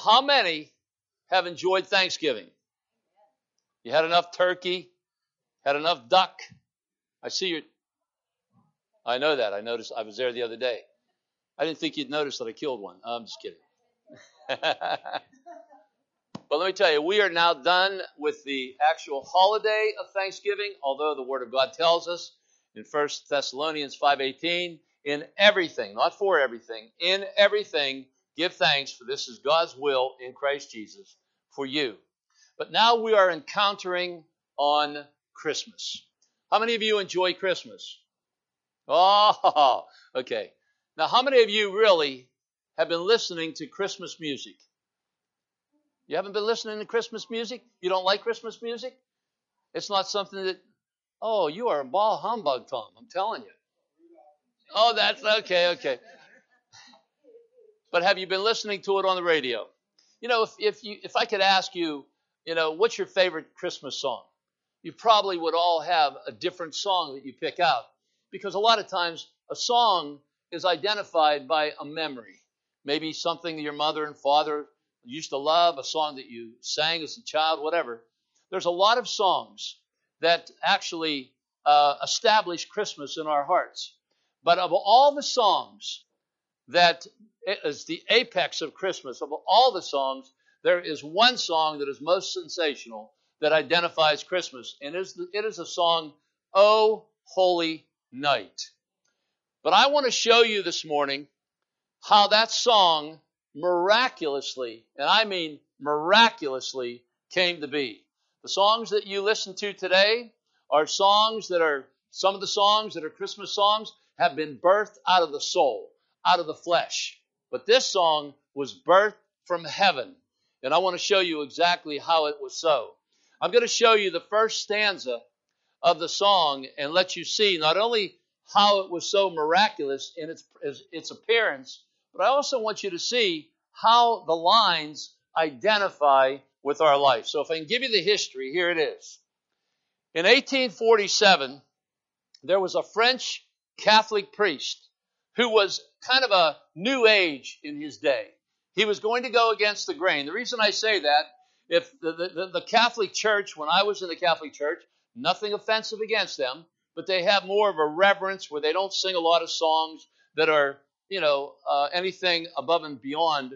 how many have enjoyed Thanksgiving? You had enough turkey? Had enough duck? I see you. I know that. I noticed. I was there the other day. I didn't think you'd notice that I killed one. I'm just kidding. But let me tell you, we are now done with the actual holiday of Thanksgiving, although the Word of God tells us in 1 Thessalonians 5:18, in everything, not for everything, in everything, give thanks, for this is God's will in Christ Jesus for you. But now we are encountering on Christmas. How many of you enjoy Christmas? Oh, okay. Now, how many of you really have been listening to Christmas music? You haven't been listening to Christmas music? You don't like Christmas music? It's not something that, oh, you are a ball humbug, Tom. I'm telling you. Oh, that's okay. But have you been listening to it on the radio? You know, if I could ask you, what's your favorite Christmas song? You probably would all have a different song that you pick out, because a lot of times a song is identified by a memory. Maybe something that your mother and father used to love, a song that you sang as a child, whatever. There's a lot of songs that actually establish Christmas in our hearts. But of all the songs that is the apex of Christmas, of all the songs, there is one song that is most sensational that identifies Christmas, and it is a song, "Oh, Holy Night." But I want to show you this morning how that song miraculously, and I mean miraculously, came to be. The songs that you listen to today are songs that are, some of the songs that are Christmas songs have been birthed out of the soul, out of the flesh. But this song was birthed from heaven. And I want to show you exactly how it was so. I'm going to show you the first stanza of the song and let you see not only how it was so miraculous in its appearance, but I also want you to see how the lines identify with our life. So if I can give you the history, here it is. In 1847, there was a French Catholic priest who was kind of a new age in his day. He was going to go against the grain. The reason I say that, if the Catholic Church, when I was in the Catholic Church, nothing offensive against them, but they have more of a reverence where they don't sing a lot of songs that are, anything above and beyond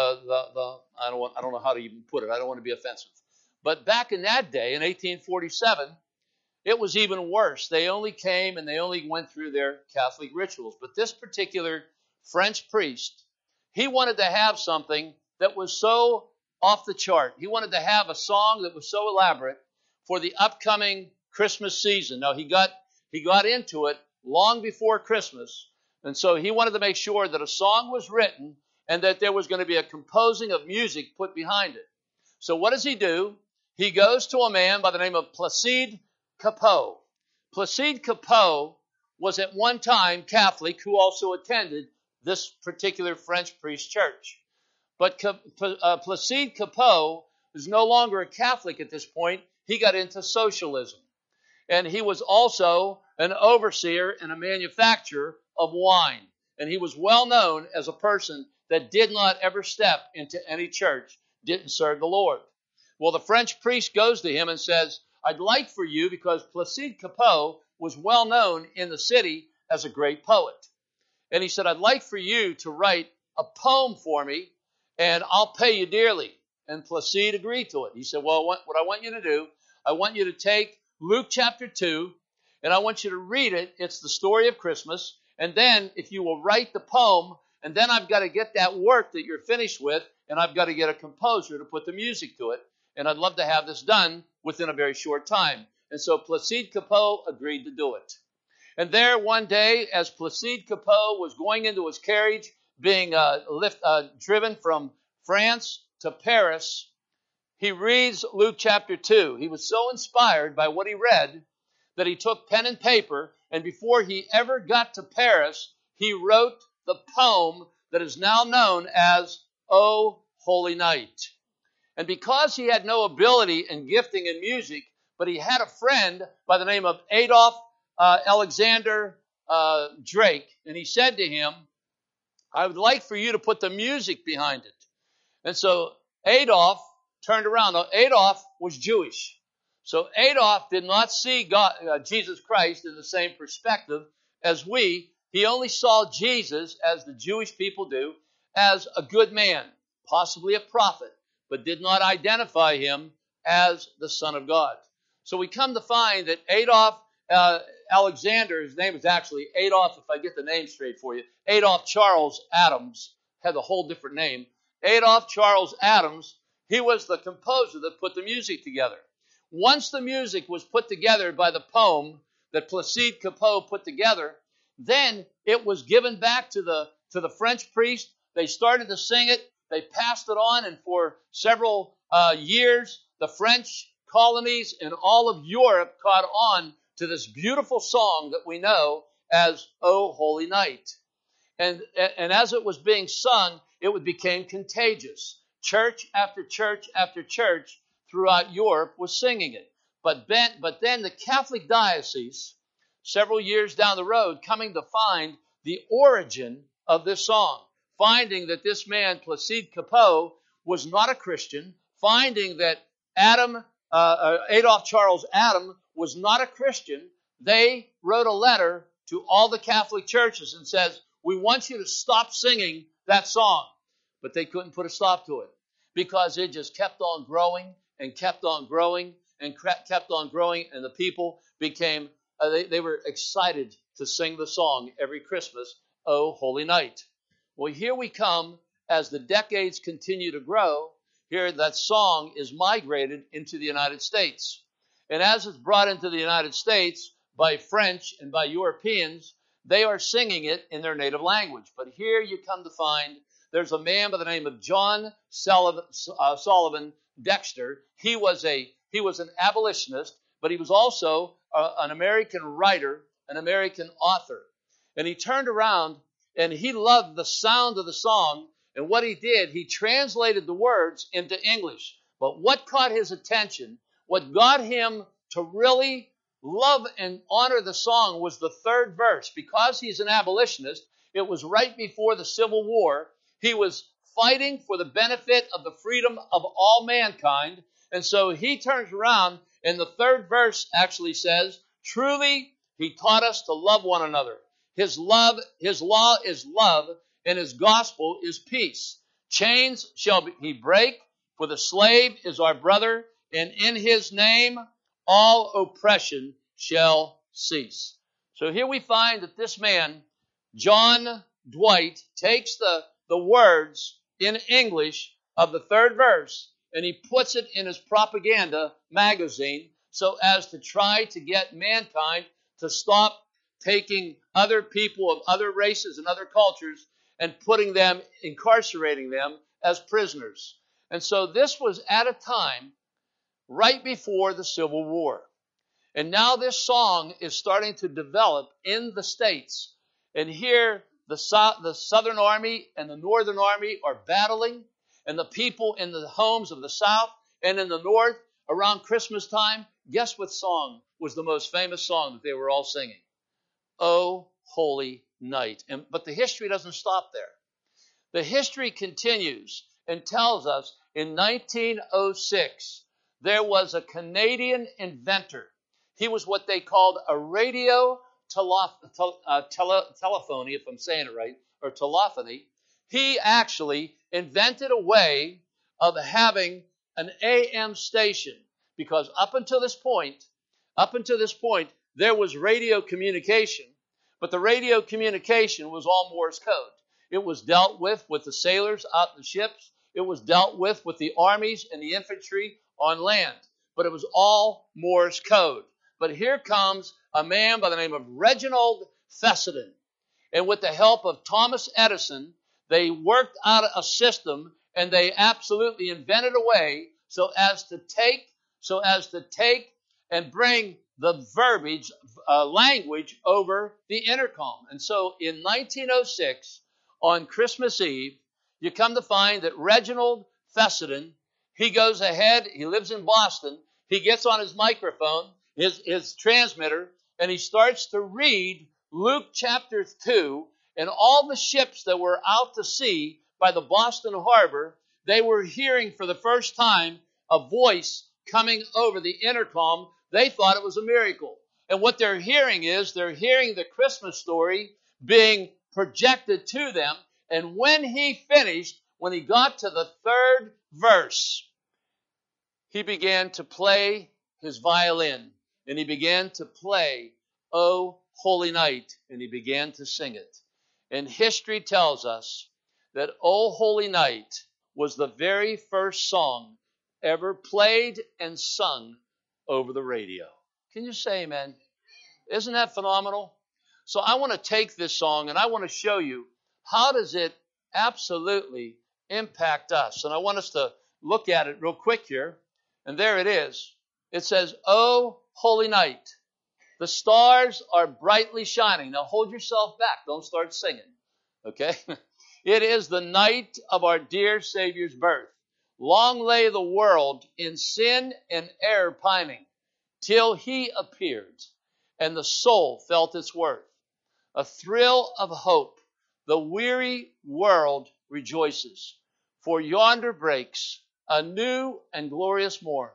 the I don't know how to even put it. I don't want to be offensive. But back in that day, in 1847, it was even worse. They only came and they only went through their Catholic rituals. But this particular French priest, he wanted to have something that was so off the chart. He wanted to have a song that was so elaborate for the upcoming Christmas season. Now, he got into it long before Christmas, and so he wanted to make sure that a song was written and that there was going to be a composing of music put behind it. So what does he do? He goes to a man by the name of Placide Cappeau. Placide Cappeau was at one time Catholic who also attended this particular French priest church. But Placide Cappeau is no longer a Catholic at this point. He got into socialism. And he was also an overseer and a manufacturer of wine. And he was well known as a person that did not ever step into any church, didn't serve the Lord. Well, the French priest goes to him and says, I'd like for you, because Placide Cappeau was well known in the city as a great poet. And he said, I'd like for you to write a poem for me, and I'll pay you dearly. And Placide agreed to it. He said, well, what I want you to do, I want you to take Luke chapter 2, and I want you to read it. It's the story of Christmas. And then if you will write the poem, and then I've got to get that work that you're finished with, and I've got to get a composer to put the music to it. And I'd love to have this done within a very short time. And so Placide Cappeau agreed to do it. And there one day, as Placide Cappeau was going into his carriage, being driven from France to Paris, he reads Luke chapter 2. He was so inspired by what he read that he took pen and paper, and before he ever got to Paris, he wrote the poem that is now known as O Holy Night. And because he had no ability and gifting in music, but he had a friend by the name of Adolphe Alexander Drake, and he said to him, I would like for you to put the music behind it. And so Adolf turned around. Now, Adolf was Jewish. So Adolf did not see Jesus Christ in the same perspective as we. He only saw Jesus, as the Jewish people do, as a good man, possibly a prophet, but did not identify him as the Son of God. So we come to find that Adolf Alexander, his name is actually Adolf, if I get the name straight for you, Adolf Charles Adams, had a whole different name. Adolf Charles Adams, he was the composer that put the music together. Once the music was put together by the poem that Placide Cappeau put together, then it was given back to the French priest. They started to sing it. They passed it on, and for several years, the French colonies in all of Europe caught on to this beautiful song that we know as "O Holy Night." And as it was being sung, it became contagious. Church after church after church throughout Europe was singing it. But then the Catholic diocese, several years down the road, coming to find the origin of this song, finding that this man, Placide Cappeau, was not a Christian, finding that Adolf Charles Adam was not a Christian, they wrote a letter to all the Catholic churches and says, we want you to stop singing that song. But they couldn't put a stop to it because it just kept on growing and kept on growing and kept on growing, and the people became, they were excited to sing the song every Christmas, "O Holy Night." Well, here we come, as the decades continue to grow, here that song is migrated into the United States. And as it's brought into the United States by French and by Europeans, they are singing it in their native language. But here you come to find there's a man by the name of John Sullivan Dexter. He was an abolitionist, but he was also an American writer, an American author. And he turned around and he loved the sound of the song. And what he did, he translated the words into English. But what caught his attention, what got him to really love and honor the song was the third verse. Because he's an abolitionist, it was right before the Civil War. He was fighting for the benefit of the freedom of all mankind. And so he turns around, and the third verse actually says, "Truly, he taught us to love one another. His law is love, and his gospel is peace. Chains shall he break, for the slave is our brother, and in his name all oppression shall cease." So here we find that this man, John Dwight, takes the words in English of the third verse and he puts it in his propaganda magazine so as to try to get mankind to stop taking other people of other races and other cultures and incarcerating them as prisoners. And so this was at a time right before the Civil War. And now this song is starting to develop in the States. And here the Southern Army and the Northern Army are battling. And the people in the homes of the South and in the North around Christmas time, guess what song was the most famous song that they were all singing? "O Holy Night." But the history doesn't stop there. The history continues and tells us in 1906, there was a Canadian inventor. He was what they called a radio telephony, if I'm saying it right, or telephony. He actually invented a way of having an AM station, because up until this point, there was radio communication, but the radio communication was all Morse code. It was dealt with the sailors out in the ships. It was dealt with the armies and the infantry on land, but it was all Morse code. But here comes a man by the name of Reginald Fessenden, and with the help of Thomas Edison, they worked out a system, and they absolutely invented a way so as to take and bring the verbiage, language over the intercom. And so in 1906, on Christmas Eve, you come to find that Reginald Fessenden, he goes ahead, he lives in Boston, he gets on his microphone, his transmitter, and he starts to read Luke chapter 2, and all the ships that were out to sea by the Boston harbor, they were hearing for the first time a voice coming over the intercom. They thought it was a miracle. And what they're hearing is they're hearing the Christmas story being projected to them. And when he finished, when he got to the third verse, he began to play his violin. And he began to play, "O Holy Night," and he began to sing it. And history tells us that "O Holy Night" was the very first song ever played and sung over the radio. Can you say amen? Isn't that phenomenal? So I want to take this song and I want to show you how does it absolutely impact us. And I want us to look at it real quick here. And there it is. It says, "O Holy Night, the stars are brightly shining." Now hold yourself back. Don't start singing. Okay? "It is the night of our dear Savior's birth. Long lay the world in sin and error pining, till he appeared, and the soul felt its worth. A thrill of hope, the weary world rejoices, for yonder breaks a new and glorious morn.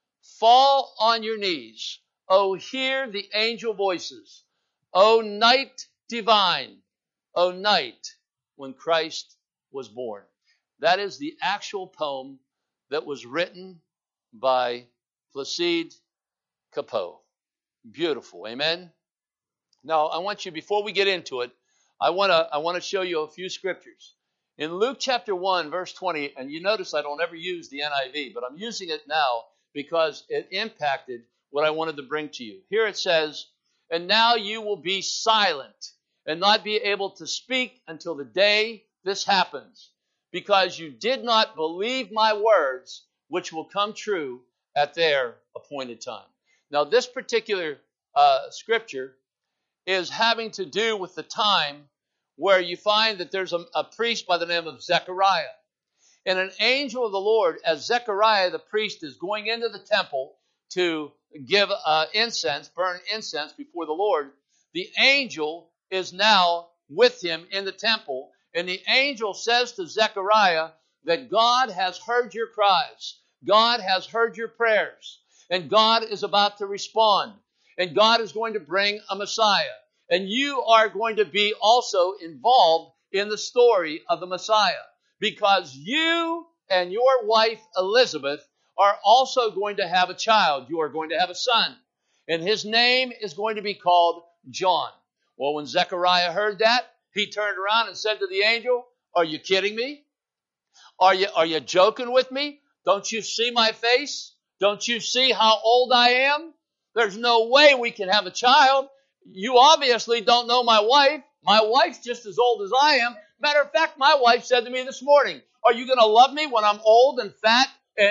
Fall on your knees, oh, hear the angel voices. O night divine, O night when Christ was born." That is the actual poem that was written by Placide Cappeau. Beautiful, amen? Now, I want you, before we get into it, I want to show you a few scriptures. In Luke chapter 1, verse 20, and you notice I don't ever use the NIV, but I'm using it now because it impacted what I wanted to bring to you. Here it says, "And now you will be silent and not be able to speak until the day this happens, because you did not believe my words, which will come true at their appointed time." Now, this particular scripture is having to do with the time where you find that there's a priest by the name of Zechariah. And an angel of the Lord, as Zechariah the priest is going into the temple to give incense, burn incense before the Lord, the angel is now with him in the temple. And the angel says to Zechariah that God has heard your cries. God has heard your prayers. And God is about to respond. And God is going to bring a Messiah. And you are going to be also involved in the story of the Messiah, because you and your wife Elizabeth are also going to have a child. You are going to have a son. And his name is going to be called John. Well, when Zechariah heard that, he turned around and said to the angel, "Are you kidding me? Are you joking with me? Don't you see my face? Don't you see how old I am? There's no way we can have a child. You obviously don't know my wife. My wife's just as old as I am. Matter of fact, my wife said to me this morning, 'Are you going to love me when I'm old and fat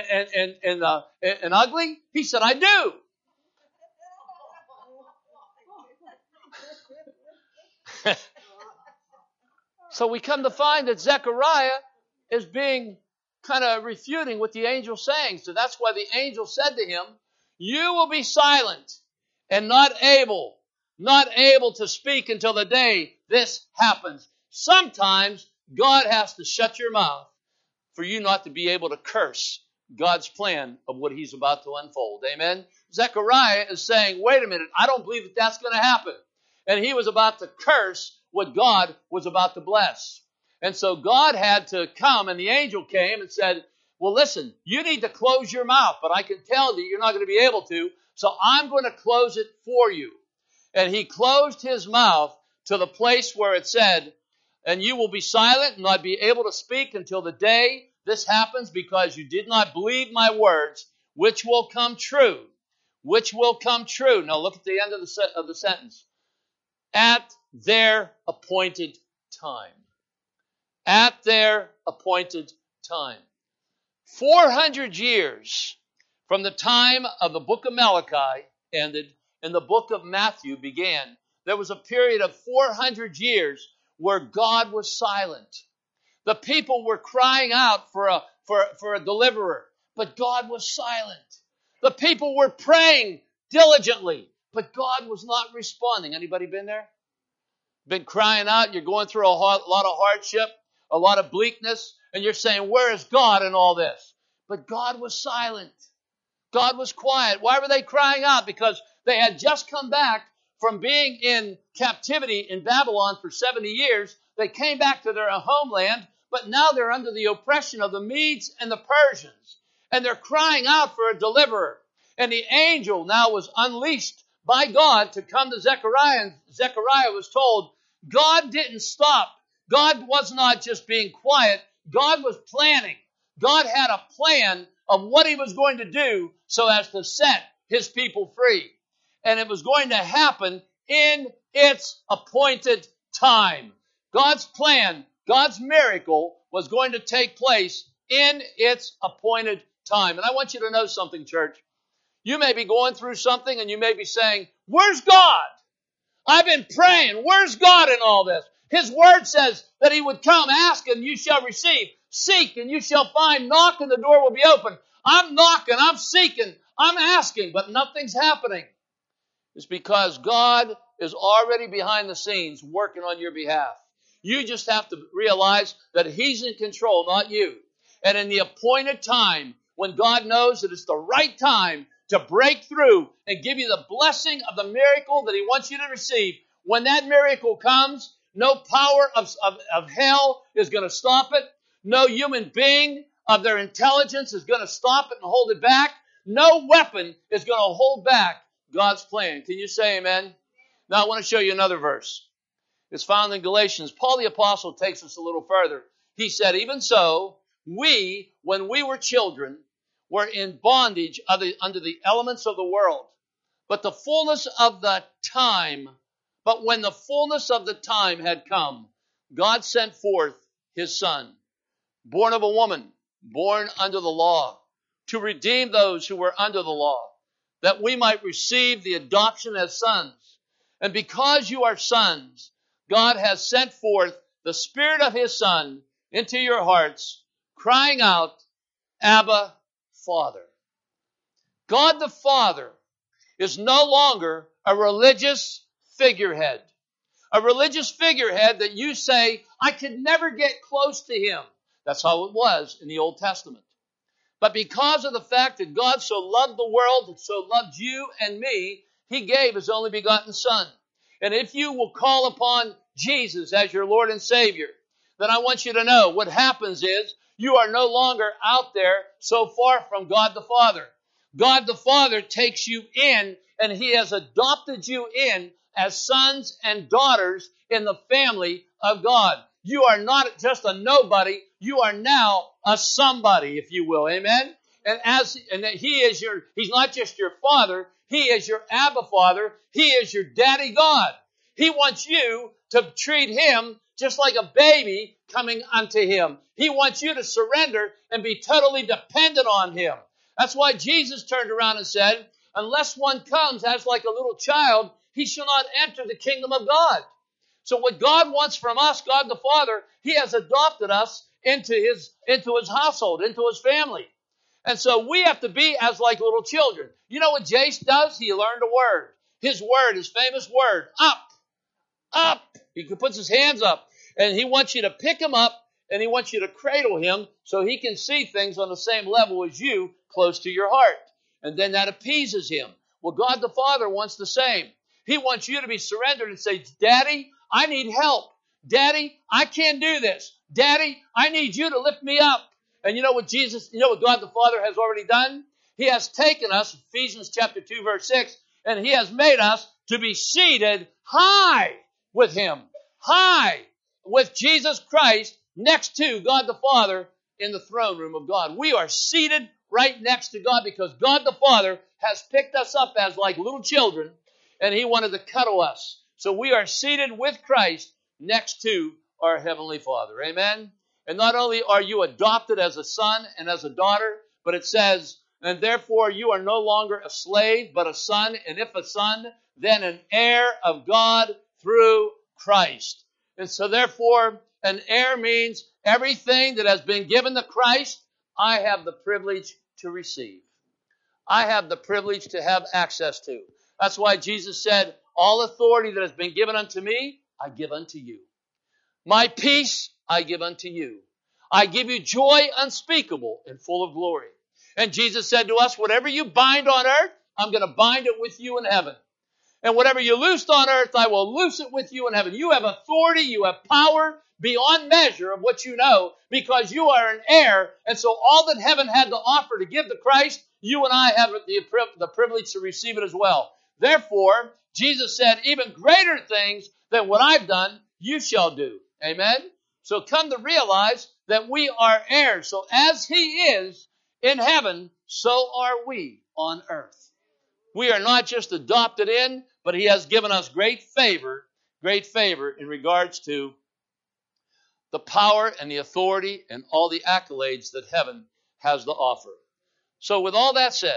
and ugly?' He said, 'I do.'" So we come to find that Zechariah is being kind of refuting what the angel's saying. So that's why the angel said to him, "You will be silent and not able to speak until the day this happens." Sometimes God has to shut your mouth for you not to be able to curse God's plan of what he's about to unfold. Amen? Zechariah is saying, wait a minute, I don't believe that that's going to happen. And he was about to curse what God was about to bless. And so God had to come, and the angel came and said, "Well, listen, you need to close your mouth, but I can tell that you're not going to be able to, so I'm going to close it for you." And he closed his mouth to the place where it said, "And you will be silent and not be able to speak until the day this happens, because you did not believe my words, which will come true." Which will come true. Now look at the end of the sentence. At their appointed time. At their appointed time. 400 years from the time of the book of Malachi ended and the book of Matthew began. There was a period of 400 years where God was silent. The people were crying out for a deliverer, but God was silent. The people were praying diligently, but God was not responding. Anybody been there? Been crying out, you're going through a lot of hardship, a lot of bleakness, and you're saying, where is God in all this? But God was silent. God was quiet. Why were they crying out? Because they had just come back from being in captivity in Babylon for 70 years. They came back to their homeland, but now they're under the oppression of the Medes and the Persians. And they're crying out for a deliverer. And the angel now was unleashed by God to come to Zechariah. And Zechariah was told, God didn't stop. God was not just being quiet. God was planning. God had a plan of what he was going to do so as to set his people free. And it was going to happen in its appointed time. God's plan, God's miracle was going to take place in its appointed time. And I want you to know something, church. You may be going through something and you may be saying, where's God? I've been praying. Where's God in all this? His word says that he would come, ask and you shall receive, seek and you shall find, knock and the door will be open. I'm knocking, I'm seeking, I'm asking, but nothing's happening. It's because God is already behind the scenes working on your behalf. You just have to realize that he's in control, not you. And in the appointed time, when God knows that it's the right time to break through and give you the blessing of the miracle that he wants you to receive, when that miracle comes, no power of hell is going to stop it. No human being of their intelligence is going to stop it and hold it back. No weapon is going to hold back God's plan. Can you say amen? Now I want to show you another verse. It's found in Galatians. Paul the Apostle takes us a little further. He said, even so, we, when we were children, were in bondage under the elements of the world. But when the fullness of the time had come, God sent forth his Son, born of a woman, born under the law, to redeem those who were under the law, that we might receive the adoption as sons. And because you are sons, God has sent forth the Spirit of his Son into your hearts, crying out, Abba, Father. God the Father is no longer a religious figurehead. A religious figurehead that you say, I could never get close to him. That's how it was in the Old Testament. But because of the fact that God so loved the world and so loved you and me, he gave his only begotten Son. And if you will call upon Jesus as your Lord and Savior, then I want you to know what happens is you are no longer out there so far from God the Father. God the Father takes you in and he has adopted you in as sons and daughters in the family of God. You are not just a nobody, you are now a somebody, if you will. Amen? And he's not just your father, he is your Abba Father, he is your daddy God. He wants you to treat him just like a baby coming unto him. He wants you to surrender and be totally dependent on him. That's why Jesus turned around and said, unless one comes as like a little child, he shall not enter the kingdom of God. So what God wants from us, God the Father, he has adopted us into his household, into his family. And so we have to be as like little children. You know what Jace does? He learned a word. His word, his famous word, up, up. He puts his hands up and he wants you to pick him up and he wants you to cradle him so he can see things on the same level as you, close to your heart. And then that appeases him. Well, God the Father wants the same. He wants you to be surrendered and say, Daddy, I need help. Daddy, I can't do this. Daddy, I need you to lift me up. And you know what God the Father has already done? He has taken us, Ephesians chapter 2, verse 6, and he has made us to be seated high with him. High with Jesus Christ next to God the Father in the throne room of God. We are seated right next to God because God the Father has picked us up as like little children and he wanted to cuddle us. So we are seated with Christ next to our Heavenly Father. Amen? And not only are you adopted as a son and as a daughter, but it says, and therefore you are no longer a slave, but a son, and if a son, then an heir of God through Christ. And so therefore, an heir means everything that has been given to Christ, I have the privilege to receive. I have the privilege to have access to. That's why Jesus said, all authority that has been given unto me, I give unto you. My peace I give unto you. I give you joy unspeakable and full of glory. And Jesus said to us, whatever you bind on earth, I'm going to bind it with you in heaven. And whatever you loosed on earth, I will loose it with you in heaven. You have authority, you have power beyond measure of what you know, because you are an heir. And so all that heaven had to offer to give to Christ, you and I have the privilege to receive it as well. Therefore, Jesus said, even greater things than what I've done, you shall do. Amen? So come to realize that we are heirs. So as He is in heaven, so are we on earth. We are not just adopted in, but He has given us great favor in regards to the power and the authority and all the accolades that heaven has to offer. So with all that said,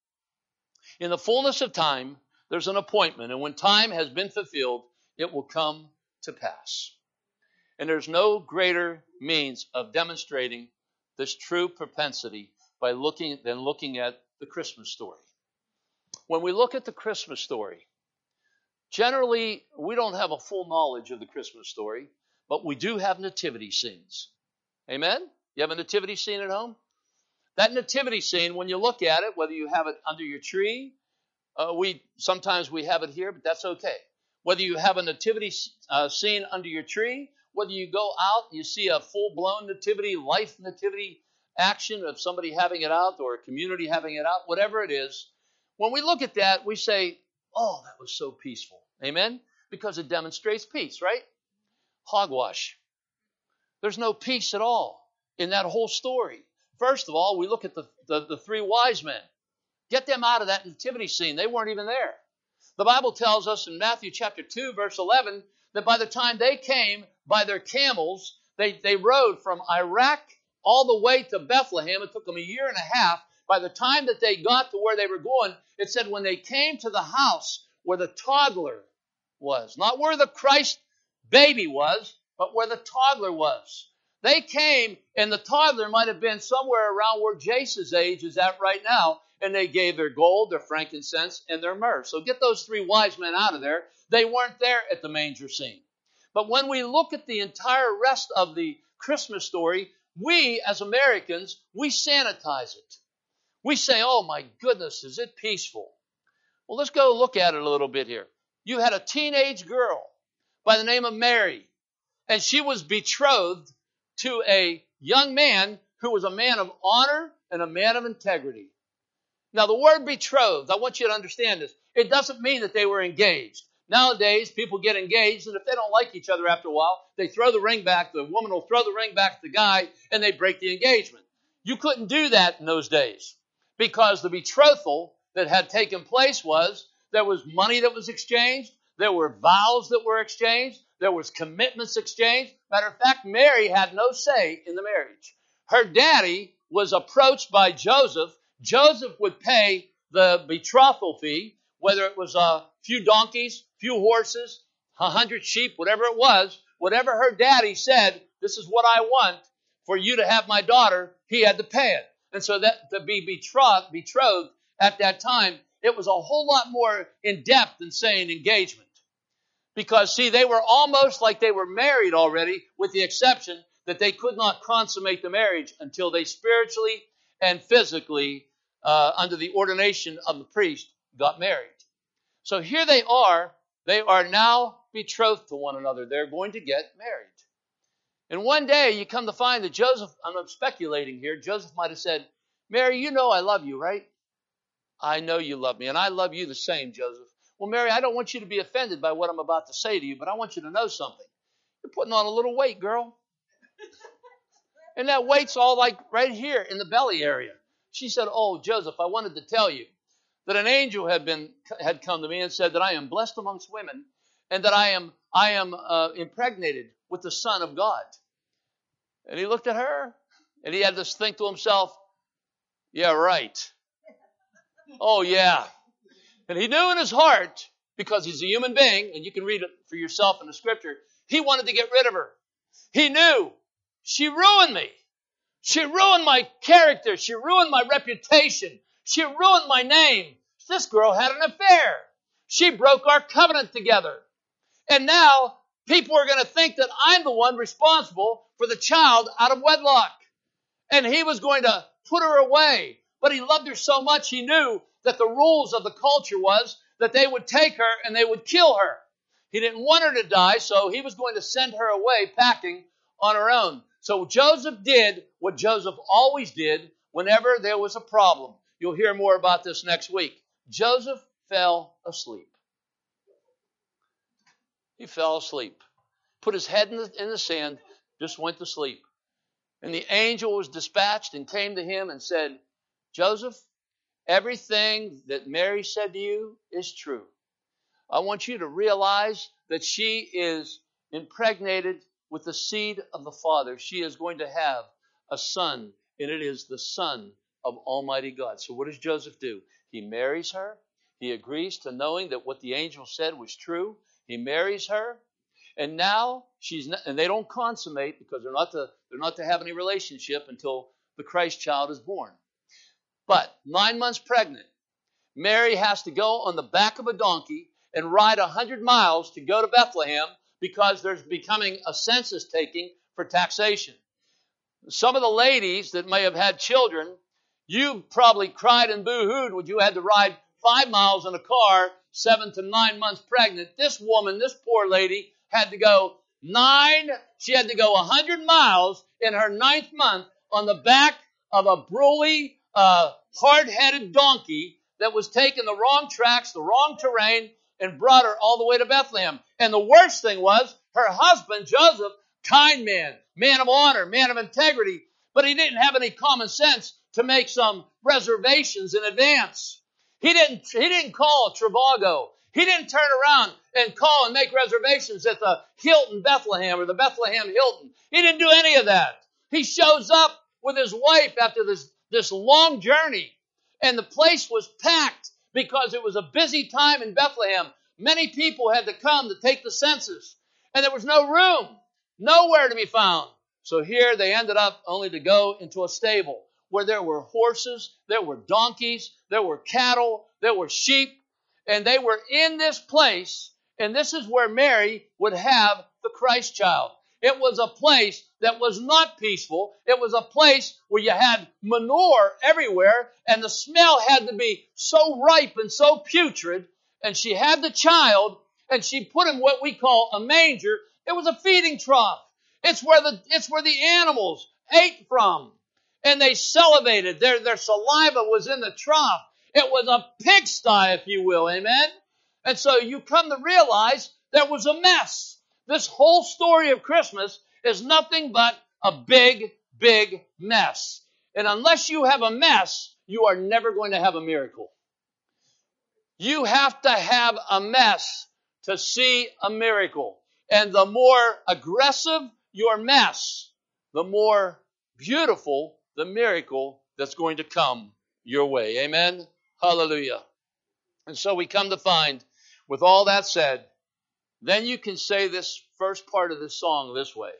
in the fullness of time, there's an appointment, and when time has been fulfilled, it will come to pass. And there's no greater means of demonstrating this true propensity than looking at the Christmas story. When we look at the Christmas story, generally we don't have a full knowledge of the Christmas story, but we do have nativity scenes. Amen? You have a nativity scene at home? That nativity scene, when you look at it, whether you have it under your tree, sometimes we have it here, but that's okay. Whether you have a nativity scene under your tree, whether you go out and you see a full-blown nativity, life nativity action of somebody having it out or a community having it out, whatever it is, when we look at that, we say, oh, that was so peaceful. Amen? Because it demonstrates peace, right? Hogwash. There's no peace at all in that whole story. First of all, we look at the three wise men. Get them out of that nativity scene. They weren't even there. The Bible tells us in Matthew chapter 2, verse 11, that by the time they came by their camels, they rode from Iraq all the way to Bethlehem. It took them a year and a half. By the time that they got to where they were going, it said when they came to the house where the toddler was, not where the Christ baby was, but where the toddler was. They came, and the toddler might have been somewhere around where Jace's age is at right now, and they gave their gold, their frankincense, and their myrrh. So get those three wise men out of there. They weren't there at the manger scene. But when we look at the entire rest of the Christmas story, we, as Americans, we sanitize it. We say, oh my goodness, is it peaceful? Well, let's go look at it a little bit here. You had a teenage girl by the name of Mary, and she was betrothed to a young man who was a man of honor and a man of integrity. Now, the word betrothed, I want you to understand this. It doesn't mean that they were engaged. Nowadays, people get engaged, and if they don't like each other after a while, they throw the ring back. The woman will throw the ring back to the guy, and they break the engagement. You couldn't do that in those days because the betrothal that had taken place was there was money that was exchanged, there were vows that were exchanged, there was commitments exchanged. Matter of fact, Mary had no say in the marriage. Her daddy was approached by Joseph. Joseph would pay the betrothal fee, whether it was a few donkeys, few horses, 100 sheep, whatever it was, whatever her daddy said, this is what I want for you to have my daughter, he had to pay it. And so that to be betrothed at that time, it was a whole lot more in depth than saying engagement. Because, see, they were almost like they were married already, with the exception that they could not consummate the marriage until they spiritually and physically, under the ordination of the priest, got married. So here they are now betrothed to one another. They're going to get married. And one day you come to find that Joseph, I'm speculating here, Joseph might have said, Mary, you know I love you, right? I know you love me, and I love you the same, Joseph. Well, Mary, I don't want you to be offended by what I'm about to say to you, but I want you to know something. You're putting on a little weight, girl. And that weight's all like right here in the belly area. She said, oh, Joseph, I wanted to tell you that an angel had come to me and said that I am blessed amongst women and that I am impregnated with the Son of God. And he looked at her and he had to think to himself, yeah, right. Oh, yeah. And he knew in his heart, because he's a human being, and you can read it for yourself in the scripture, he wanted to get rid of her. He knew she ruined me. She ruined my character. She ruined my reputation. She ruined my name. This girl had an affair. She broke our covenant together. And now People are going to think that I'm the one responsible for the child out of wedlock. And he was going to put her away. But he loved her so much, he knew that the rules of the culture was that they would take her and they would kill her. He didn't want her to die, so he was going to send her away packing on her own. So Joseph did what Joseph always did whenever there was a problem. You'll hear more about this next week. Joseph fell asleep. He fell asleep. Put his head in the sand, just went to sleep. And the angel was dispatched and came to him and said, Joseph, everything that Mary said to you is true. I want you to realize that she is impregnated with the seed of the Father. She is going to have a son, and it is the Son of Almighty God. So what does Joseph do? He marries her. He agrees to knowing that what the angel said was true. He marries her. And now and they don't consummate because they're not to have any relationship until the Christ child is born. But 9 months pregnant, Mary has to go on the back of a donkey and ride 100 miles to go to Bethlehem because there's becoming a census taking for taxation. Some of the ladies that may have had children, you probably cried and boo-hooed when you had to ride 5 miles in a car, 7 to 9 months pregnant. This woman, this poor lady, had to go 100 miles in her 9th month on the back of a bruley, hard-headed donkey that was taking the wrong tracks, the wrong terrain, and brought her all the way to Bethlehem. And the worst thing was, her husband, Joseph, kind man of honor, man of integrity, but he didn't have any common sense to make some reservations in advance. He didn't call Trivago. He didn't turn around and call and make reservations at the Hilton Bethlehem or the Bethlehem Hilton. He didn't do any of that. He shows up with his wife after this long journey, and the place was packed because it was a busy time in Bethlehem. Many people had to come to take the census, and there was no room, nowhere to be found. So here they ended up only to go into a stable where there were horses, there were donkeys, there were cattle, there were sheep, and they were in this place, and this is where Mary would have the Christ child. It was a place that was not peaceful. It was a place where you had manure everywhere, and the smell had to be so ripe and so putrid. And she had the child, and she put him what we call a manger. It was a feeding trough. It's where the animals ate from, and they salivated. Their saliva was in the trough. It was a pigsty, if you will, amen? And so you come to realize there was a mess. This whole story of Christmas is nothing but a big, big mess. And unless you have a mess, you are never going to have a miracle. You have to have a mess to see a miracle. And the more aggressive your mess, the more beautiful the miracle that's going to come your way. Amen? Hallelujah. And so we come to find, with all that said, then you can say this first part of this song this way.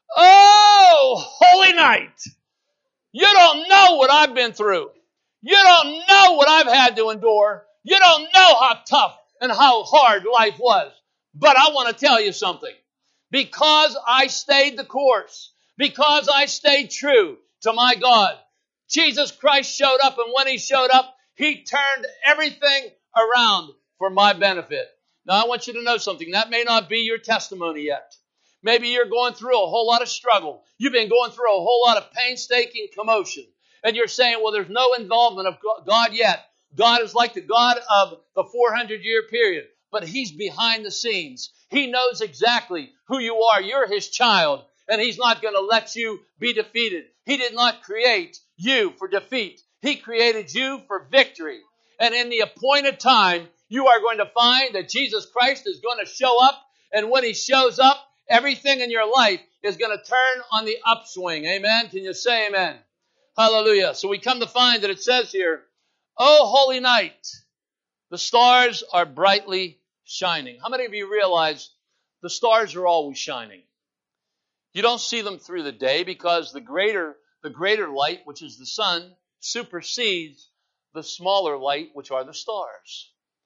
Oh, holy night! You don't know what I've been through. You don't know what I've had to endure. You don't know how tough and how hard life was. But I want to tell you something. Because I stayed the course, because I stayed true to my God, Jesus Christ showed up, and when He showed up, He turned everything around for my benefit. Now, I want you to know something. That may not be your testimony yet. Maybe you're going through a whole lot of struggle. You've been going through a whole lot of painstaking commotion. And you're saying, well, there's no involvement of God yet. God is like the God of the 400-year period. But He's behind the scenes. He knows exactly who you are. You're His child. And He's not going to let you be defeated. He did not create you for defeat. He created you for victory. And in the appointed time, you are going to find that Jesus Christ is going to show up. And when He shows up, everything in your life is going to turn on the upswing. Amen? Can you say amen? Hallelujah. So we come to find that it says here, "O holy night, the stars are brightly shining." How many of you realize the stars are always shining? You don't see them through the day because the greater light, which is the sun, supersedes the smaller light, which are the stars.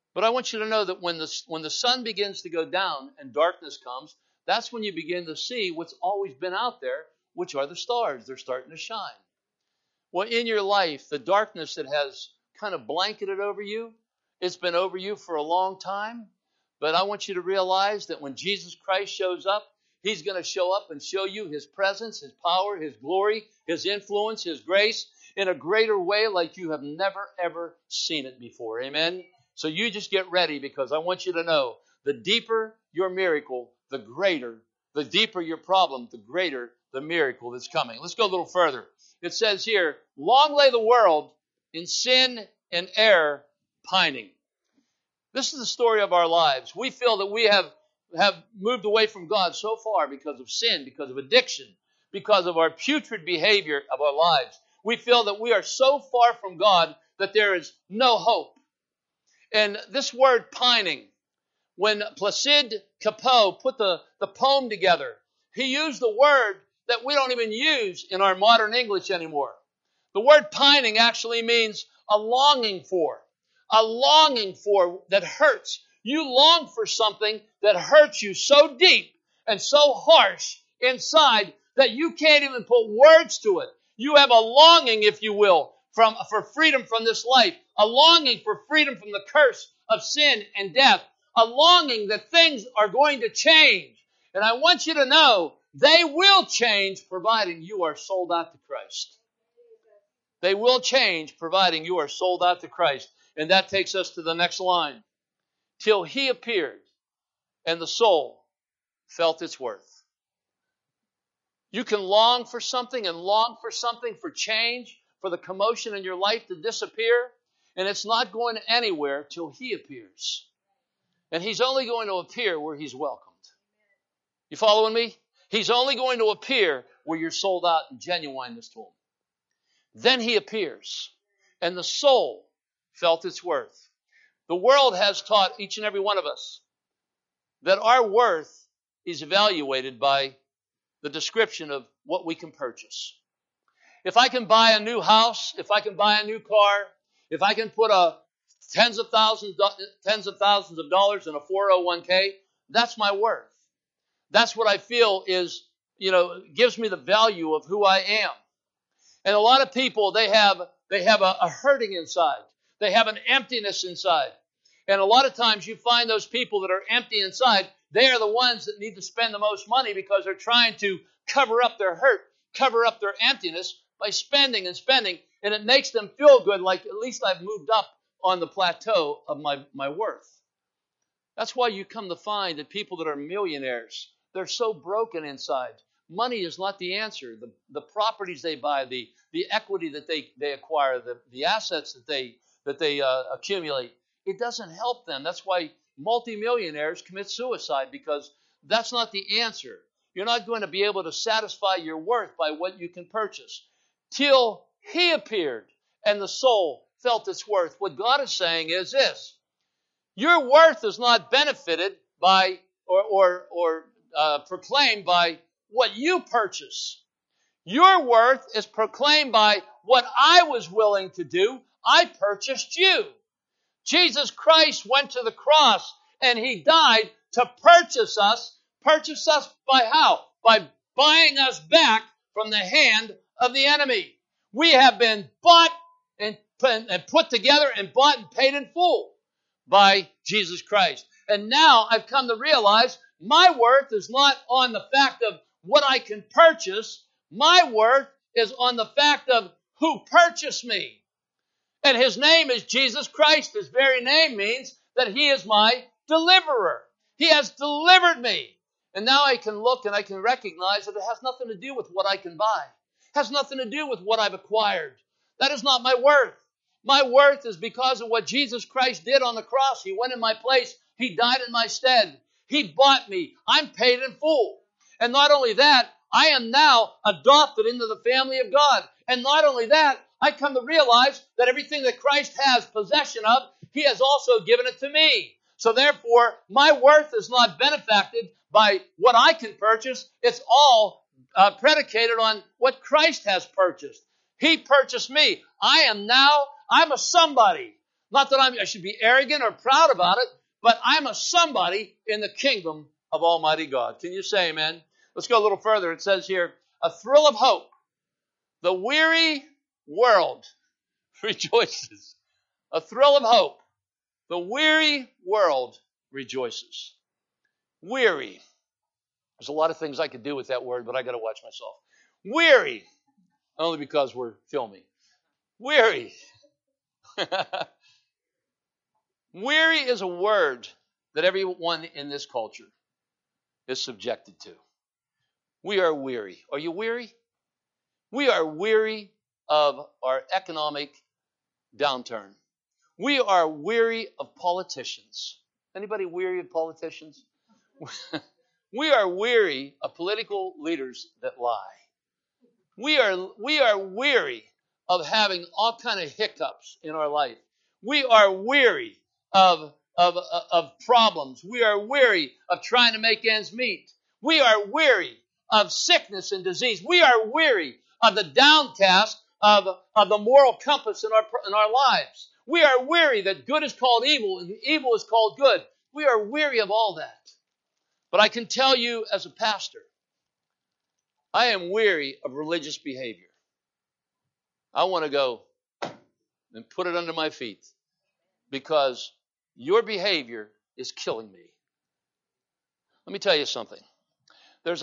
But I want you to know that when the sun begins to go down and darkness comes, that's when you begin to see what's always been out there, which are the stars. They're starting to shine. Well, in your life, the darkness that has kind of blanketed over you, it's been over you for a long time. But I want you to realize that when Jesus Christ shows up, he's going to show up and show you his presence, his power, his glory, his influence, his grace in a greater way like you have never, ever seen it before. Amen? So you just get ready, because I want you to know the deeper your miracle, the greater, the deeper your problem, the greater the miracle that's coming. Let's go a little further. It says here, long lay the world in sin and error pining. This is the story of our lives. We feel that we have moved away from God so far because of sin, because of addiction, because of our putrid behavior of our lives. We feel that we are so far from God that there is no hope. And this word pining, when Placide Cappeau put the poem together, he used the word that we don't even use in our modern English anymore. The word pining actually means a longing for that hurts. You long for something that hurts you so deep and so harsh inside that you can't even put words to it. You have a longing, if you will, for freedom from this life, a longing for freedom from the curse of sin and death, a longing that things are going to change. And I want you to know they will change providing you are sold out to Christ. They will change providing you are sold out to Christ. And that takes us to the next line. Till he appeared and the soul felt its worth. You can long for something for change, for the commotion in your life to disappear, and it's not going anywhere till he appears. And he's only going to appear where he's welcomed. You following me? He's only going to appear where you're sold out in genuineness to him. Then he appears, and the soul felt its worth. The world has taught each and every one of us that our worth is evaluated by the description of what we can purchase. If I can buy a new house, if I can buy a new car, if I can put tens of thousands of dollars in a 401k, that's my worth. That's what I feel is, gives me the value of who I am. And a lot of people, they have a hurting inside. They have an emptiness inside. And a lot of times you find those people that are empty inside, they are the ones that need to spend the most money because they're trying to cover up their hurt, cover up their emptiness by spending and spending. And it makes them feel good, like at least I've moved up on the plateau of my worth. That's why you come to find that people that are millionaires, they're so broken inside. Money is not the answer. The properties they buy, the equity that they acquire, the assets that they accumulate, it doesn't help them. That's why multimillionaires commit suicide, because that's not the answer. You're not going to be able to satisfy your worth by what you can purchase. Till he appeared and the soul felt its worth. What God is saying is this: your worth is not benefited by or proclaimed by what you purchase. Your worth is proclaimed by what I was willing to do. I purchased you. Jesus Christ went to the cross and he died to purchase us. Purchase us by how? By buying us back from the hand of the enemy. We have been bought and put together and bought and paid in full by Jesus Christ. And now I've come to realize my worth is not on the fact of what I can purchase. My worth is on the fact of who purchased me. And his name is Jesus Christ. His very name means that he is my deliverer. He has delivered me. And now I can look and I can recognize that it has nothing to do with what I can buy. It has nothing to do with what I've acquired. That is not my worth. My worth is because of what Jesus Christ did on the cross. He went in my place. He died in my stead. He bought me. I'm paid in full. And not only that, I am now adopted into the family of God. And not only that, I come to realize that everything that Christ has possession of, he has also given it to me. So therefore, my worth is not benefacted by what I can purchase. It's all predicated on what Christ has purchased. He purchased me. I'm a somebody. Not that I should be arrogant or proud about it, but I'm a somebody in the kingdom of Almighty God. Can you say amen? Let's go a little further. It says here, a thrill of hope. The weary world rejoices. A thrill of hope. The weary world rejoices. Weary. There's a lot of things I could do with that word, but I got to watch myself. Weary. Only because we're filming. Weary. Weary is a word that everyone in this culture is subjected to. We are weary. Are you weary? We are weary of our economic downturn. We are weary of politicians. Anybody weary of politicians? We are weary of political leaders that lie. We are weary of having all kind of hiccups in our life. We are weary of problems. We are weary of trying to make ends meet. We are weary of sickness and disease. We are weary of the downcast of the moral compass in our lives. We are weary that good is called evil and evil is called good. We are weary of all that. But I can tell you as a pastor, I am weary of religious behavior. I want to go and put it under my feet because your behavior is killing me. Let me tell you something. There's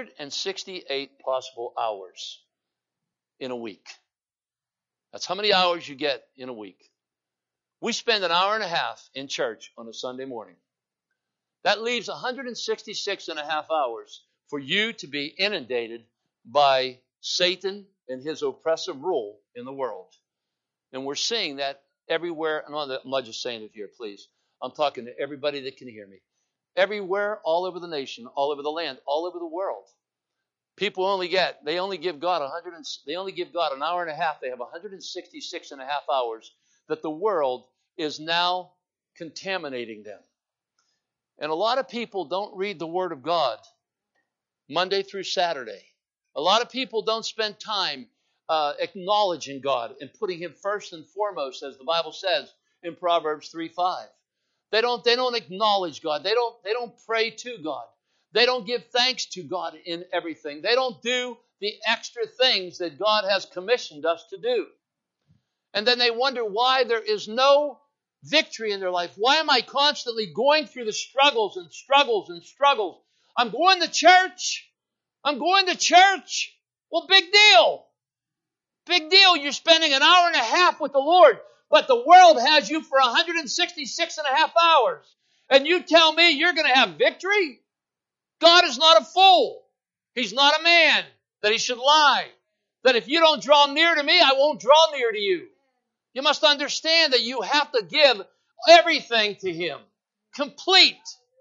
168 possible hours in a week. That's how many hours you get in a week. We spend an hour and a half in church on a Sunday morning. That leaves 166 and a half hours for you to be inundated by Satan and his oppressive rule in the world. And we're seeing that everywhere. And I'm not just saying it here, please. I'm talking to everybody that can hear me. Everywhere, all over the nation, all over the land, all over the world. People only give God an hour and a half. They have 166 and a half hours that the world is now contaminating them. And a lot of people don't read the Word of God Monday through Saturday. A lot of people don't spend time acknowledging God and putting Him first and foremost, as the Bible says in Proverbs 3:5. They don't acknowledge God. They don't pray to God. They don't give thanks to God in everything. They don't do the extra things that God has commissioned us to do. And then they wonder why there is no victory in their life. Why am I constantly going through the struggles and struggles and struggles? I'm going to church. I'm going to church. Well, big deal. Big deal. You're spending an hour and a half with the Lord, but the world has you for 166 and a half hours. And you tell me you're going to have victory? God is not a fool. He's not a man that he should lie. That if you don't draw near to me, I won't draw near to you. You must understand that you have to give everything to Him. Complete.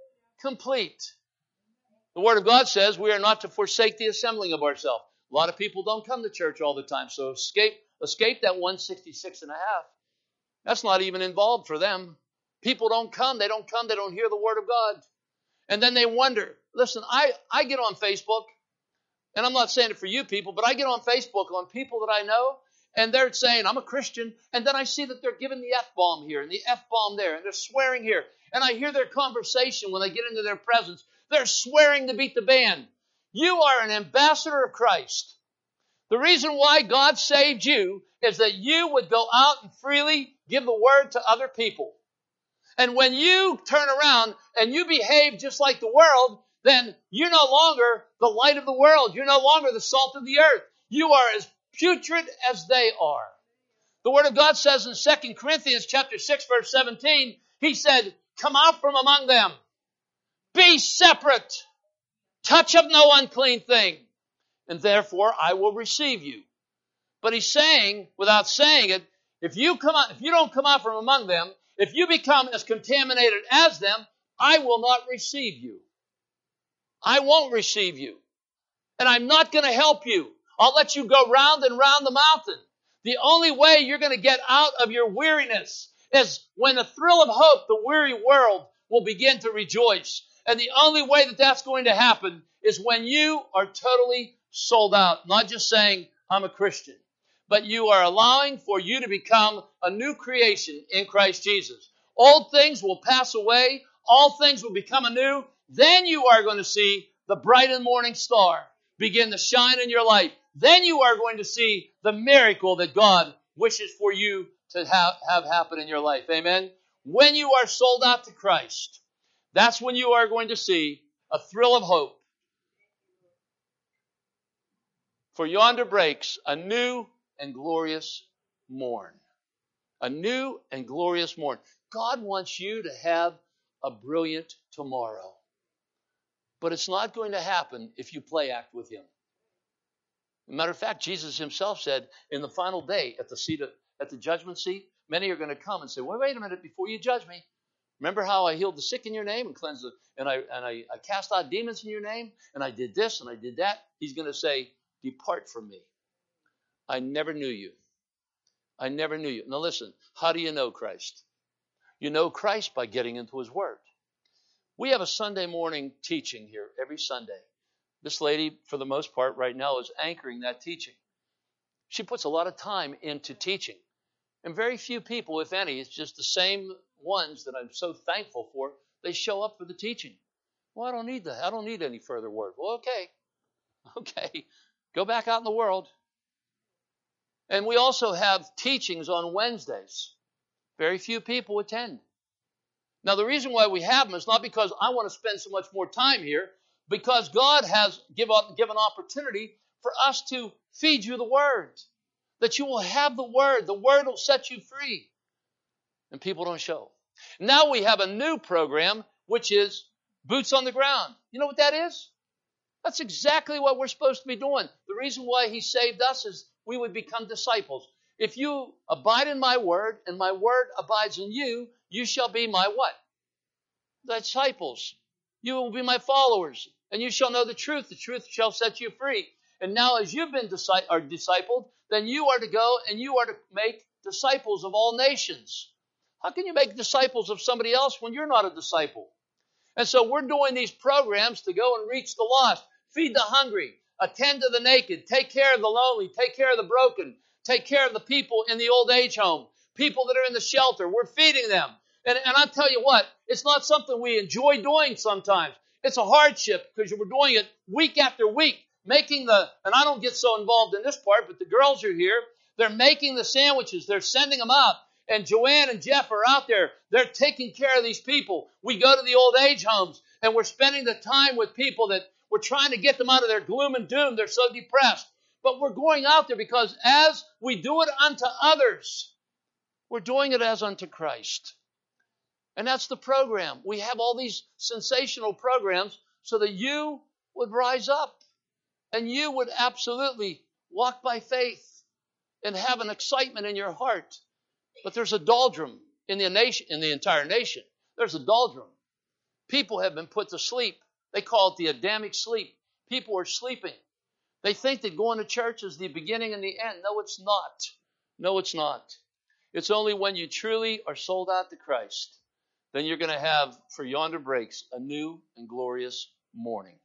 The Word of God says we are not to forsake the assembling of ourselves. A lot of people don't come to church all the time, so escape that 166 and a half. That's not even involved for them. People don't come, they don't hear the Word of God. And then they wonder. Listen, I get on Facebook, and I'm not saying it for you people, but I get on Facebook on people that I know, and they're saying, I'm a Christian, and then I see that they're giving the F-bomb here and the F-bomb there, and they're swearing here. And I hear their conversation when I get into their presence. They're swearing to beat the band. You are an ambassador of Christ. The reason why God saved you is that you would go out and freely give the word to other people. And when you turn around and you behave just like the world, then you're no longer the light of the world. You're no longer the salt of the earth. You are as putrid as they are. The Word of God says in 2 Corinthians chapter 6, verse 17, He said, come out from among them. Be separate. Touch of no unclean thing. And therefore I will receive you. But He's saying, without saying it, if you don't come out from among them, if you become as contaminated as them, I will not receive you. I won't receive you. And I'm not going to help you. I'll let you go round and round the mountain. The only way you're going to get out of your weariness is when the thrill of hope, the weary world, will begin to rejoice. And the only way that that's going to happen is when you are totally sold out. Not just saying, I'm a Christian. but you are allowing for you to become a new creation in Christ Jesus. Old things will pass away. All things will become anew. Then you are going to see the bright and morning star begin to shine in your life. Then you are going to see the miracle that God wishes for you to have happen in your life. Amen? When you are sold out to Christ, that's when you are going to see a thrill of hope. For yonder breaks a new and glorious morn. A new and glorious morn. God wants you to have a brilliant tomorrow. But it's not going to happen if you play act with Him. As a matter of fact, Jesus Himself said, in the final day, at the judgment seat, many are going to come and say, well, wait a minute, before you judge me, remember how I healed the sick in your name and cleansed and I cast out demons in your name, and I did this and I did that? He's going to say, depart from me. I never knew you. I never knew you. Now listen, how do you know Christ? You know Christ by getting into His Word. We have a Sunday morning teaching here every Sunday. This lady, for the most part right now, is anchoring that teaching. She puts a lot of time into teaching. And very few people, if any, it's just the same ones that I'm so thankful for, they show up for the teaching. Well, I don't need that. I don't need any further word. Well, okay. Go back out in the world. And we also have teachings on Wednesdays. Very few people attend. Now, the reason why we have them is not because I want to spend so much more time here, because God has given opportunity for us to feed you the Word, that you will have the Word. The Word will set you free. And people don't show. Now we have a new program, which is Boots on the Ground. You know what that is? That's exactly what we're supposed to be doing. The reason why He saved us is we would become disciples. If you abide in my word and my word abides in you, you shall be my what? Disciples. You will be my followers, and you shall know the truth. The truth shall set you free. And now as you've been discipled, then you are to go and you are to make disciples of all nations. How can you make disciples of somebody else when you're not a disciple? And so we're doing these programs to go and reach the lost, feed the hungry, attend to the naked, take care of the lonely, take care of the broken, take care of the people in the old age home, people that are in the shelter. We're feeding them. And I tell you what, it's not something we enjoy doing sometimes. It's a hardship because we're doing it week after week, and I don't get so involved in this part, but the girls are here. They're making the sandwiches. They're sending them out. And Joanne and Jeff are out there. They're taking care of these people. We go to the old age homes, and we're spending the time with people that we're trying to get them out of their gloom and doom. They're so depressed. But we're going out there because as we do it unto others, we're doing it as unto Christ. And that's the program. We have all these sensational programs so that you would rise up and you would absolutely walk by faith and have an excitement in your heart. But there's a doldrum in the entire nation. There's a doldrum. People have been put to sleep. They call it the Adamic sleep. People are sleeping. They think that going to church is the beginning and the end. No, it's not. No, it's not. It's only when you truly are sold out to Christ, then you're going to have, for yonder breaks, a new and glorious morning.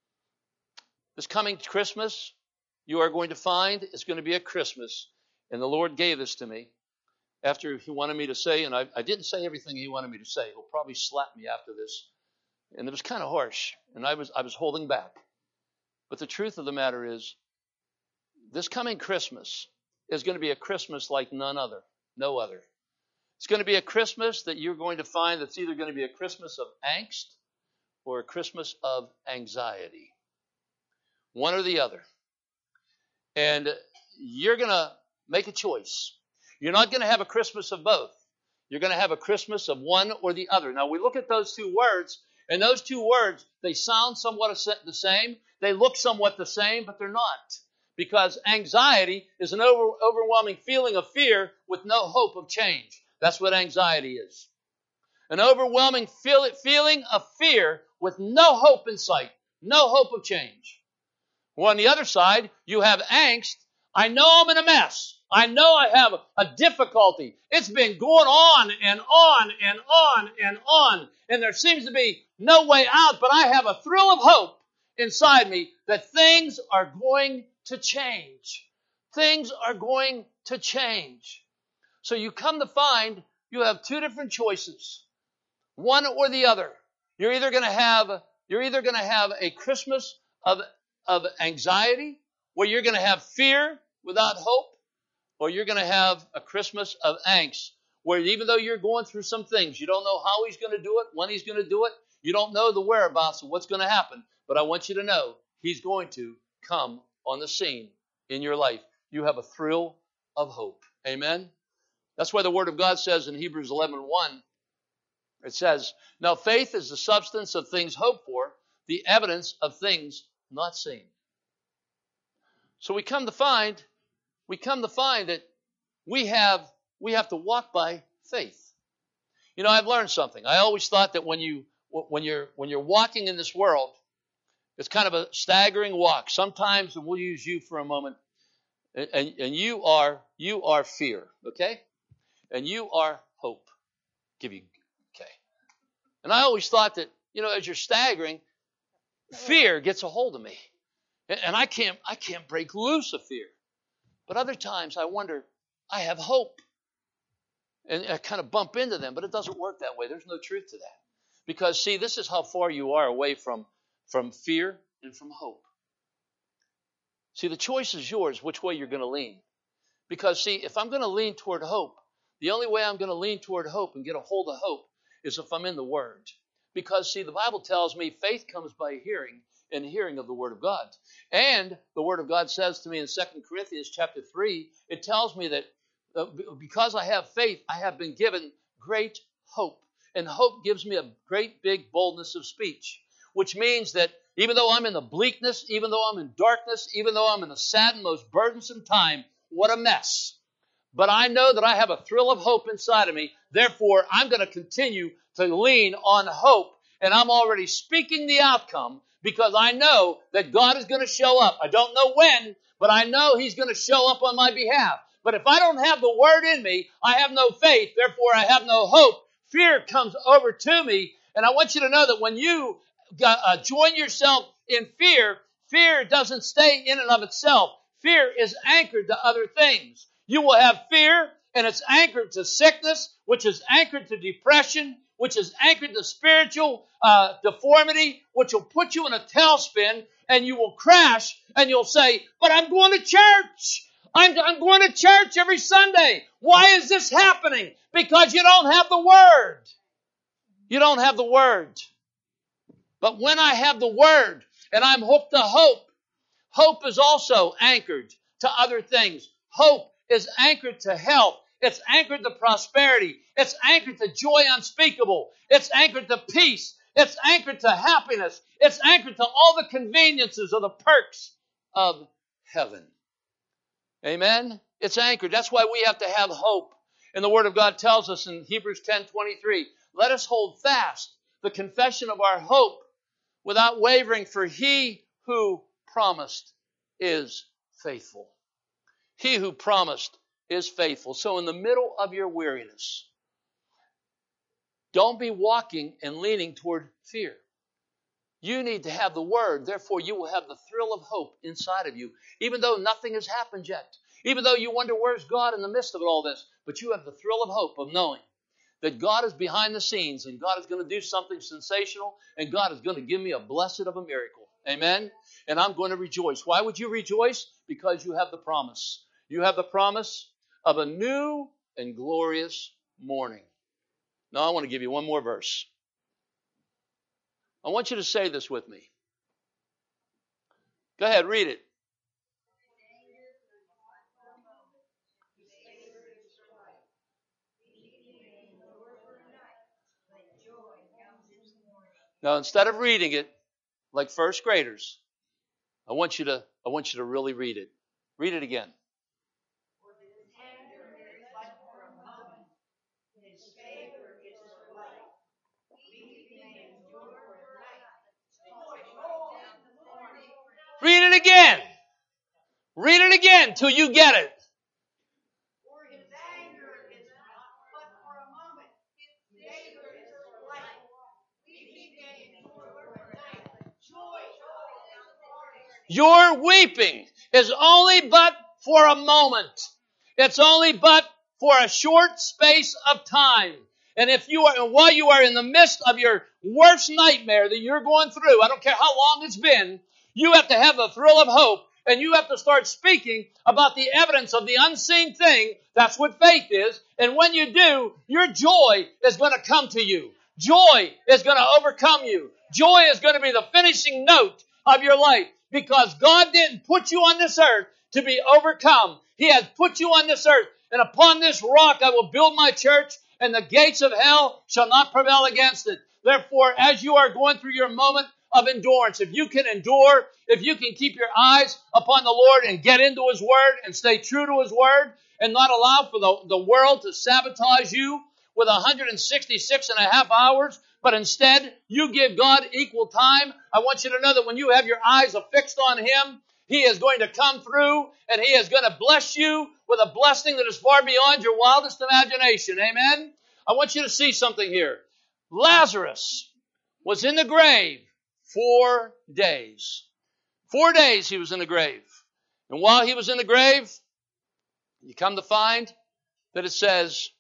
This coming Christmas, you are going to find it's going to be a Christmas. And the Lord gave this to me after He wanted me to say, and I didn't say everything He wanted me to say. He'll probably slap me after this. And it was kind of harsh, and I was holding back. But the truth of the matter is, this coming Christmas is going to be a Christmas like no other. It's going to be a Christmas that you're going to find that's either going to be a Christmas of angst or a Christmas of anxiety. One or the other. And you're going to make a choice. You're not going to have a Christmas of both. You're going to have a Christmas of one or the other. Now, we look at those two words, and those two words, they sound somewhat the same. They look somewhat the same, but they're not. Because anxiety is an overwhelming feeling of fear with no hope of change. That's what anxiety is. An overwhelming feeling of fear with no hope in sight, no hope of change. Well, on the other side, you have angst. I know I'm in a mess. I know I have a difficulty. It's been going on and on and on and on. And there seems to be no way out, but I have a thrill of hope inside me that things are going to change. things are going to change. So you come to find you have two different choices, one or the other. You're either going to have a Christmas of anxiety, where you're going to have fear without hope, or you're going to have a Christmas of angst, where even though you're going through some things, you don't know how he's going to do it, when he's going to do it, you don't know the whereabouts of what's going to happen, but I want you to know he's going to come on the scene in your life. You have a thrill of hope. Amen? That's why the Word of God says in Hebrews 11:1, it says, now faith is the substance of things hoped for, the evidence of things not seen. So we come to find that we have to walk by faith. You know, I've learned something. I always thought that when you're walking in this world, it's kind of a staggering walk. Sometimes, and we'll use you for a moment, and you are fear, okay? And you are hope. Okay. And I always thought that, you know, as you're staggering, fear gets a hold of me. And I can't break loose of fear. But other times I wonder, I have hope. And I kind of bump into them, but it doesn't work that way. There's no truth to that. Because, see, this is how far you are away from fear and from hope. See, the choice is yours, which way you're going to lean. Because, see, if I'm going to lean toward hope, the only way I'm going to lean toward hope and get a hold of hope is if I'm in the Word. Because, see, the Bible tells me faith comes by hearing, and hearing of the Word of God. And the Word of God says to me in 2 Corinthians chapter 3, it tells me that because I have faith, I have been given great hope. And hope gives me a great big boldness of speech, which means that even though I'm in the bleakness, even though I'm in darkness, even though I'm in a sad and most burdensome time, what a mess. But I know that I have a thrill of hope inside of me. Therefore, I'm going to continue to lean on hope. And I'm already speaking the outcome because I know that God is going to show up. I don't know when, but I know He's going to show up on my behalf. But if I don't have the Word in me, I have no faith. Therefore, I have no hope. Fear comes over to me. And I want you to know that when you join yourself in fear, fear doesn't stay in and of itself. Fear is anchored to other things. You will have fear, and it's anchored to sickness, which is anchored to depression, which is anchored to spiritual deformity, which will put you in a tailspin, and you will crash, and you'll say, but I'm going to church. I'm going to church every Sunday. Why is this happening? Because you don't have the Word. You don't have the Word. But when I have the Word, and I'm hooked to hope, hope is also anchored to other things. Hope is anchored to health. It's anchored to prosperity. It's anchored to joy unspeakable. It's anchored to peace. It's anchored to happiness. It's anchored to all the conveniences of the perks of heaven. Amen? It's anchored. That's why we have to have hope. And the Word of God tells us in Hebrews 10:23, let us hold fast the confession of our hope without wavering, for He who promised is faithful. He who promised is faithful. So in the middle of your weariness, don't be walking and leaning toward fear. You need to have the Word. Therefore, you will have the thrill of hope inside of you, even though nothing has happened yet. Even though you wonder, where's God in the midst of all this? But you have the thrill of hope of knowing that God is behind the scenes, and God is going to do something sensational, and God is going to give me a blessed of a miracle. Amen? And I'm going to rejoice. Why would you rejoice? Because you have the promise. You have the promise of a new and glorious morning. Now, I want to give you one more verse. I want you to say this with me. Go ahead, read it. Now, instead of reading it like first graders, I want you to really read it. Read it again. Read it again. Read it again till you get it. Your weeping is only but for a moment. It's only but for a short space of time. And while you are in the midst of your worst nightmare that you're going through, I don't care how long it's been, you have to have the thrill of hope, and you have to start speaking about the evidence of the unseen thing. That's what faith is. And when you do, your joy is going to come to you. Joy is going to overcome you. Joy is going to be the finishing note of your life, because God didn't put you on this earth to be overcome. He has put you on this earth, and upon this rock I will build my church, and the gates of hell shall not prevail against it. Therefore, as you are going through your moment of endurance, if you can endure, if you can keep your eyes upon the Lord and get into His Word and stay true to His Word and not allow for the world to sabotage you with 166 and a half hours, but instead you give God equal time, I want you to know that when you have your eyes affixed on Him, He is going to come through, and He is going to bless you with a blessing that is far beyond your wildest imagination. Amen? I want you to see something here. Lazarus was in the grave 4 days. 4 days he was in the grave. And while he was in the grave, you come to find that it says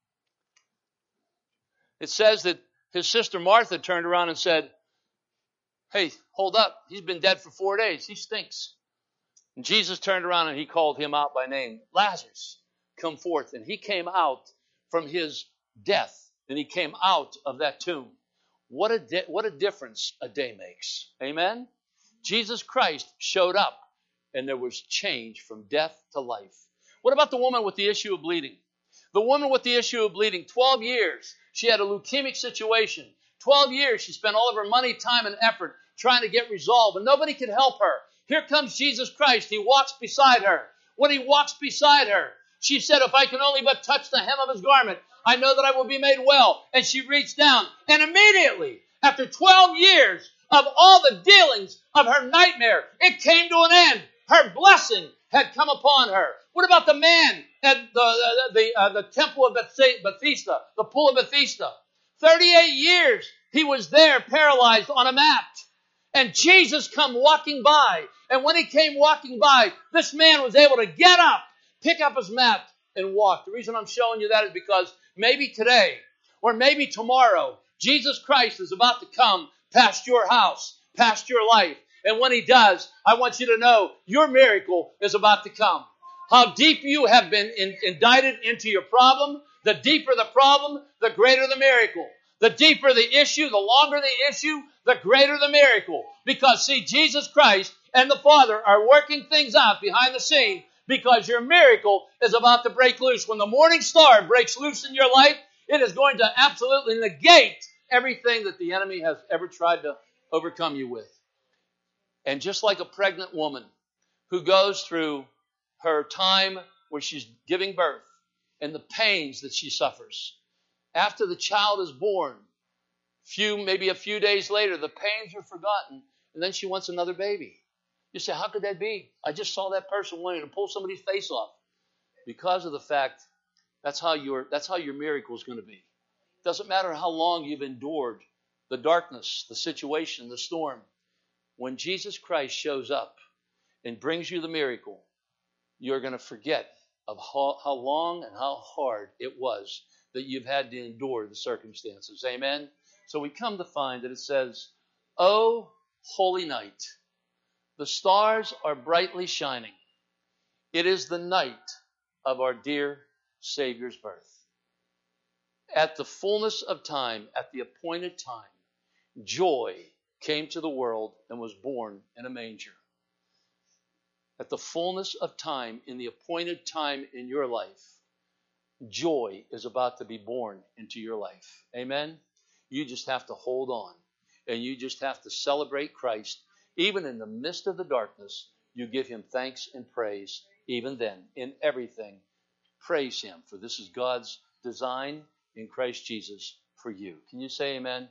that his sister Martha turned around and said, "Hey, hold up. He's been dead for 4 days. He stinks." And Jesus turned around and He called him out by name. "Lazarus, come forth." And he came out from his death, and he came out of that tomb. What a difference a day makes. Amen? Jesus Christ showed up, and there was change from death to life. What about the woman with the issue of bleeding? The woman with the issue of bleeding, 12 years, she had a leukemic situation. 12 years, she spent all of her money, time, and effort trying to get resolved, and nobody could help her. Here comes Jesus Christ. He walks beside her. When He walks beside her, she said, "If I can only but touch the hem of His garment, I know that I will be made well." And she reached down, and immediately, after 12 years of all the dealings of her nightmare, it came to an end. Her blessing had come upon her. What about the man at the temple of Bethesda, the pool of Bethesda? 38 years he was there paralyzed on a mat. And Jesus come walking by. And when He came walking by, this man was able to get up, pick up his mat, and walk. The reason I'm showing you that is because maybe today or maybe tomorrow, Jesus Christ is about to come past your house, past your life. And when He does, I want you to know your miracle is about to come. How deep you have been indicted into your problem, the deeper the problem, the greater the miracle. The deeper the issue, the longer the issue, the greater the miracle. Because, see, Jesus Christ and the Father are working things out behind the scene, because your miracle is about to break loose. When the morning star breaks loose in your life, it is going to absolutely negate everything that the enemy has ever tried to overcome you with. And just like a pregnant woman who goes through her time where she's giving birth and the pains that she suffers, after the child is born, maybe a few days later, the pains are forgotten, and then she wants another baby. You say, how could that be? I just saw that person wanting to pull somebody's face off. Because of the fact that's how your miracle is going to be. It doesn't matter how long you've endured the darkness, the situation, the storm. When Jesus Christ shows up and brings you the miracle, you're going to forget of how long and how hard it was that you've had to endure the circumstances. Amen? So we come to find that it says, "O holy night, the stars are brightly shining. It is the night of our dear Savior's birth. At the fullness of time, at the appointed time, joy came to the world and was born in a manger." At the fullness of time, in the appointed time in your life, joy is about to be born into your life. Amen? You just have to hold on. And you just have to celebrate Christ. Even in the midst of the darkness, you give Him thanks and praise. Even then, in everything, praise Him. For this is God's design in Christ Jesus for you. Can you say amen?